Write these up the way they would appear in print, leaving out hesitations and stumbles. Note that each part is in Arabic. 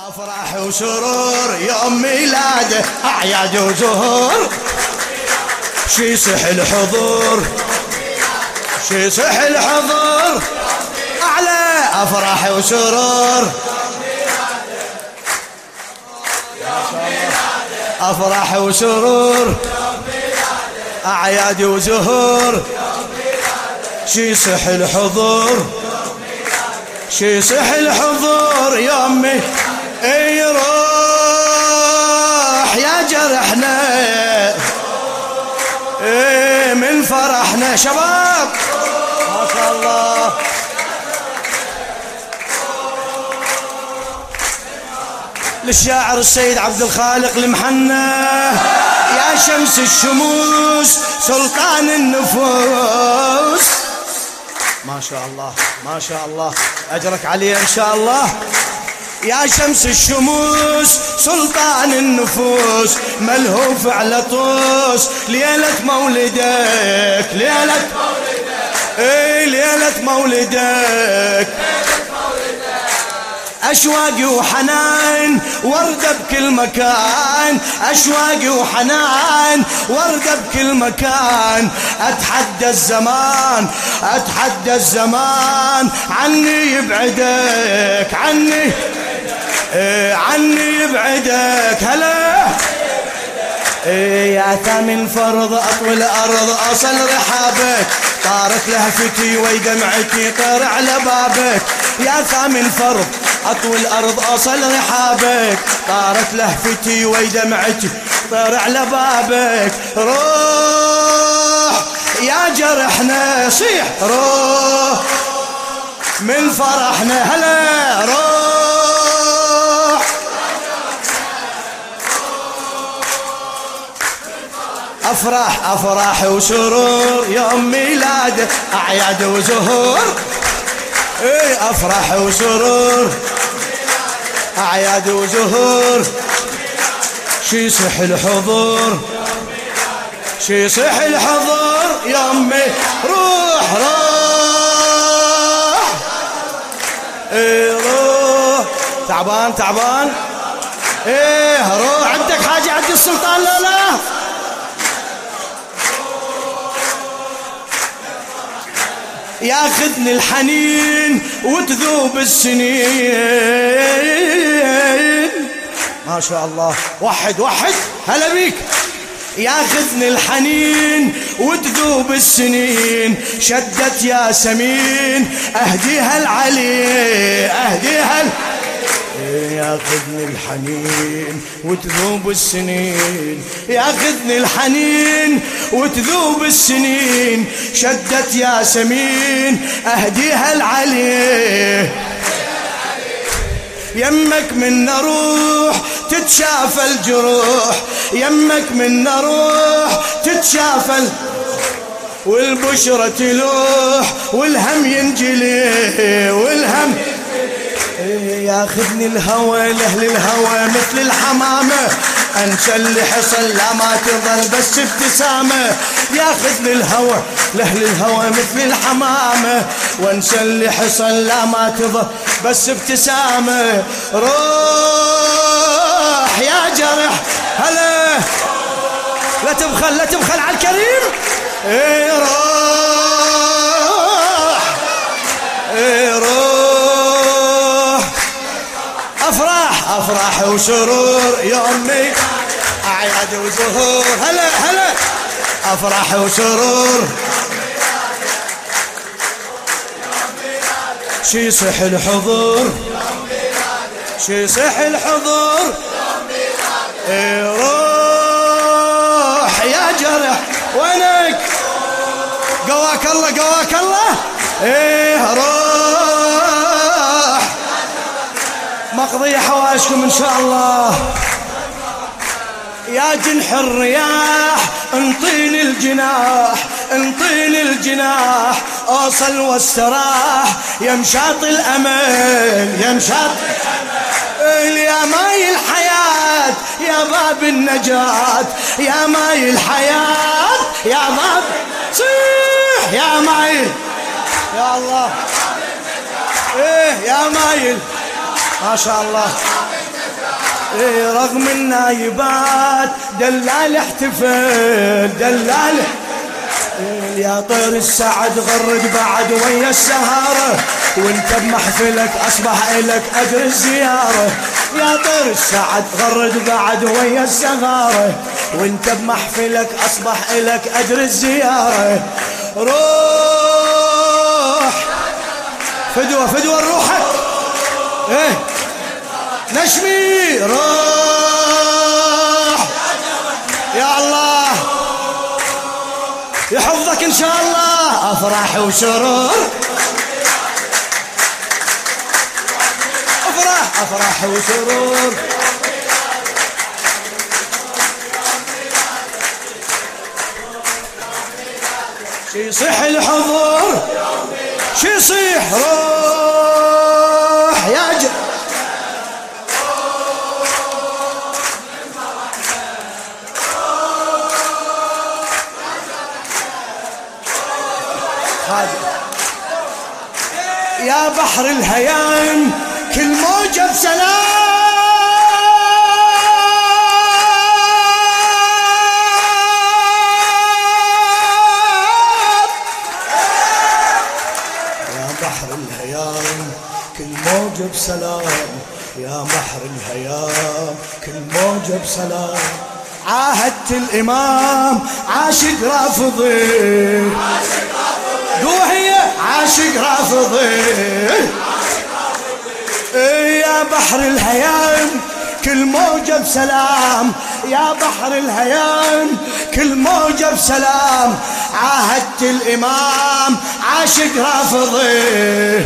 أفراح وسرور يوم ميلاده أعياد وزهور شي صح الحضور شي صح الحضور أعلى أفراح وسرور أفراح وسرور أعياد وزهور شي صح الحضور شي صح الحضور يومي اي روح يا جرحنا اي من فرحنا شباب ما شاء الله للشاعر السيد عبد الخالق المحنى يا شمس الشموس سلطان النفوس ما شاء الله ما شاء الله أجرك عليه إن شاء الله يا شمس الشموس سلطان النفوس ملهوف على طوس ليلة مولدك ليلة مولدك اي ليلة مولدك أشواقي وحنان وردة بكل مكان أشواقي وحنان وردة بكل مكان أتحدى الزمان أتحدى الزمان عني يبعدك عني عني يبعدك هلا يا ثامن فرض أطوي الأرض أصل رحابك طارت لهفتي ويدمعتي طير على بابك يا ثامن فرض أطوي الأرض أصل رحابك طارت لهفتي ويدمعتي طير على بابك روح يا جرحنا صيح روح من فرحنا هلا روح أفراح أفراح وسرور يوم ميلاده أعياد وزهور اي أفراح وسرور أعياد وزهور شي صح الحضور شي صح الحضور يومي روح روح اي روح تعبان تعبان ايه روح عندك حاجة عند السلطان لا لا ياخذني الحنين وتذوب السنين ما شاء الله وحد وحد هلا بيك ياخذني الحنين وتذوب السنين شدت يا سمين اهديها العلي اهديها ياخذني الحنين وتذوب السنين ياخذني الحنين وتذوب السنين شدت يا سمين اهديها العلي يمك من روح تتشافى الجروح يمك من روح تتشافى والبشرة تلوح والهم ينجلي والهم ياخذني الهوى لأهل الهوى مثل الحمامة انسى اللي حصل لا ما تظل بس ابتسامة ياخذني الهوى لأهل الهوى مثل الحمامة وانسى اللي حصل لا ما تظل بس ابتسامة روح يا جرح هلا لا تبخل لا تبخل على الكريم ايه روح ايه روح أفراح أفراح وسرور يومي أعياد وزهور هلا هلا أفراح وسرور شي صح الحضور شي صح الحضور اي روح يا جرح وينك قواك الله قواك الله ايه روح مقضي حواشكم إن شاء الله يا جنح الرياح انطيني الجناح انطيني الجناح اوصل واستراح يا مشاط الامل يا مشاط الامل يا ماي الحياة يا باب النجاة يا ماي الحياة يا باب صيح يا ماي يا الله ايه يا مايل ما شاء الله رغم النايبات دلال احتفل دلال يا طير السعد غرد بعد ويا السهارة وانت بمحفلك اصبح الك اجر الزيارة يا طير السعد غرد بعد ويا السهارة وانت بمحفلك اصبح الك اجر الزيارة روح فدوة فدوة روحك ايه نشمي روح يا الله يحفظك ان شاء الله افراح وسرور افراح وسرور شي يصيح الحضور شي يصيح روح يا يا بحر الهيام كل موجة بسلام يا بحر الهيام كل موجة بسلام يا بحر الهيام كل موجة بسلام عاهدت الإمام عاشق رافضي وهي عاشق رافضي يا بحر الهيام كل موجة بسلام يا بحر الهيام كل موجة بسلام عاهدت الإمام عاشق رافضي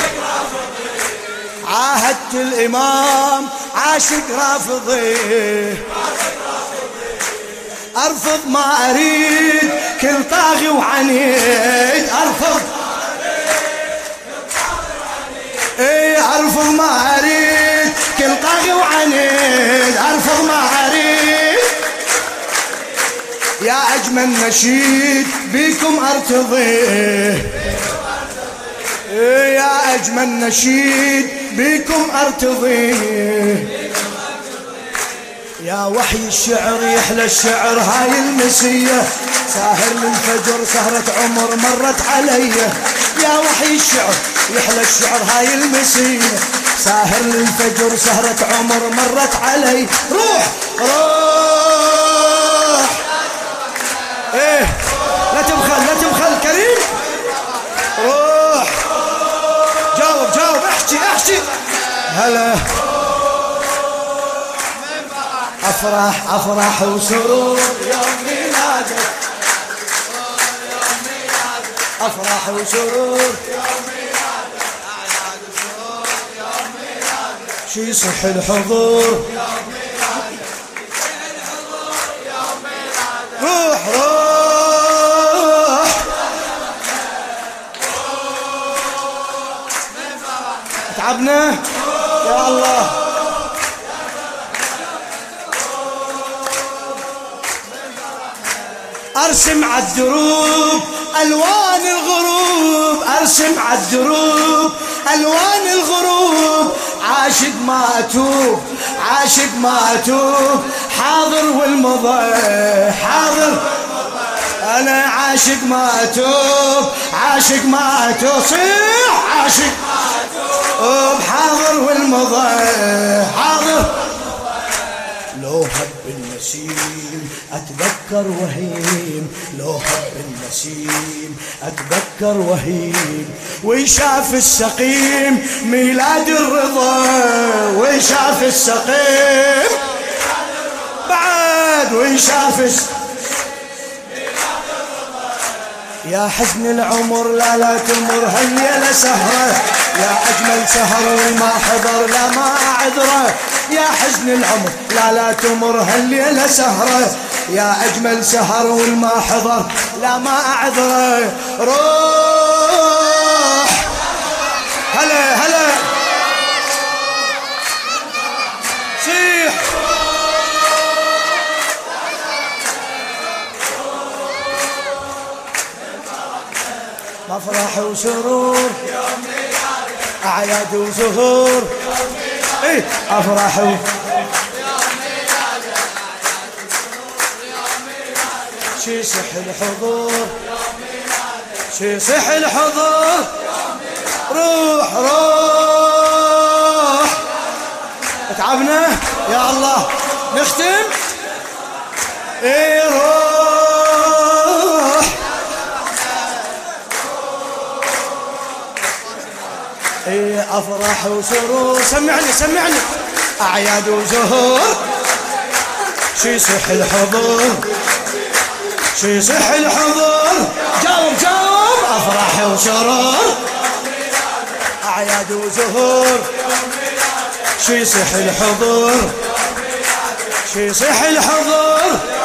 عاهدت الإمام عاشق رافضي أرفض ما أريد كل طاغي وعنيد أرفض أرفض ما أريد كل طاغي وعنيد أرفض ما أريد يا أجمل نشيد بيكم أرتضي يا أجمل نشيد بيكم أرتضي يا وحي الشعر يحلى الشعر هاي المسية ساهر للفجر سهرة عمر مرت علي يا وحي الشعر يحلى الشعر هاي المسية ساهر للفجر سهرة عمر مرت علي روح روح ايه لا تبخل كريم روح جاوب احكي هلا أفراح وسرور يوم ميلادك أفراح وسرور يوم ميلادك أعياد وسرور يوم ميلادك شي يصح الحضور يوم ميلادك يوم ميلادك روح تعبنا يا الله أرسم عالدروب ألوان الغروب أرسم عالدروب ألوان الغروب عاشق ما أتوب حاضر والمضى حاضر أنا عاشق ما أتوب صيح عاشق حاضر والمضى حاضر لو هب النسيم أتذكر وهيم لو هب النسيم أتذكر وهيم ويشاف السقيم ميلاد الرضا ويشاف السقيم بعد ويشاف يا حزن العمر لا تمر هالليلة سهرة يا أجمل سهر وما حضر لا ما أعذره يا حزن العمر لا تمر هالليلة سهرة يا أجمل سهر والما حضر لا ما أعذره روح هلا صيح أفراح وسرور أعياد وزهور أفراح شي يصح الحضور شي يصح الحضور روح روح تعبنا يا الله نختم ايه روح ايه افراح وسرور سمعني اعياد وزهور شي يصح الحضور شي يصح الحضور جاوب افراح وسرور اعياد وزهور شي يصح الحضور شي يصح الحضور